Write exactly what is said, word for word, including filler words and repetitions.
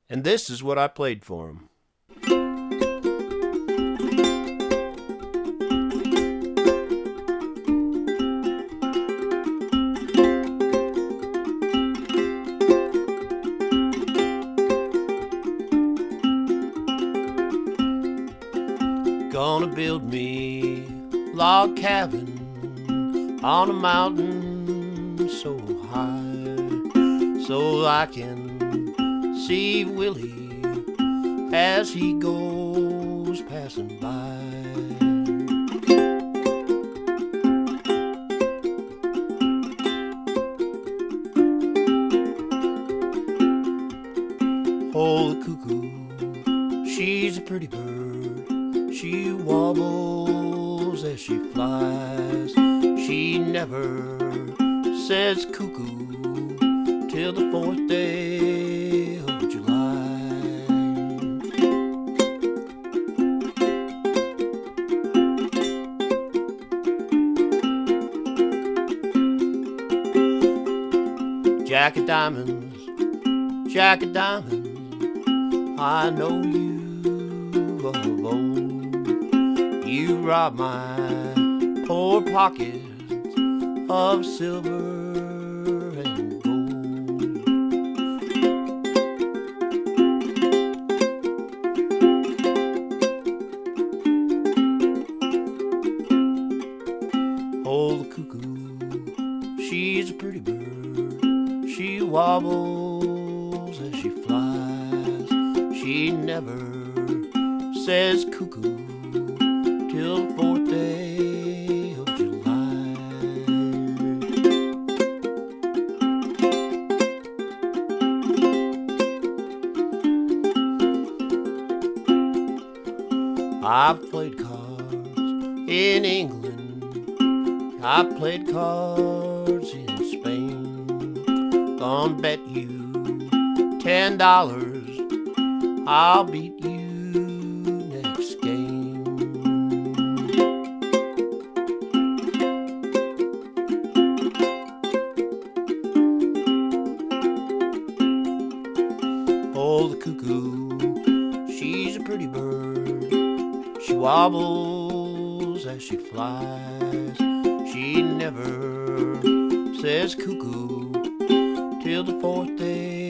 And this is what I played for him. Gonna build me a log cabin on a mountain so high, so I can see Willie as he goes passing by. Oh, the cuckoo, she's a pretty bird. She wobbles as she flies. She never says cuckoo till the fourth day of July. Jack of diamonds, Jack of diamonds, I know you of old. You robbed my poor pockets of silver and gold. Oh, the cuckoo, she's a pretty bird. She wobbles as she flies. She never says cuckoo till the fourth day of July. I've played cards in England, I've played cards in Spain. Gonna bet you ten dollars I'll beat you next game. Oh, the cuckoo, she's a pretty bird. She wobbles as she flies. She never says cuckoo till the fourth day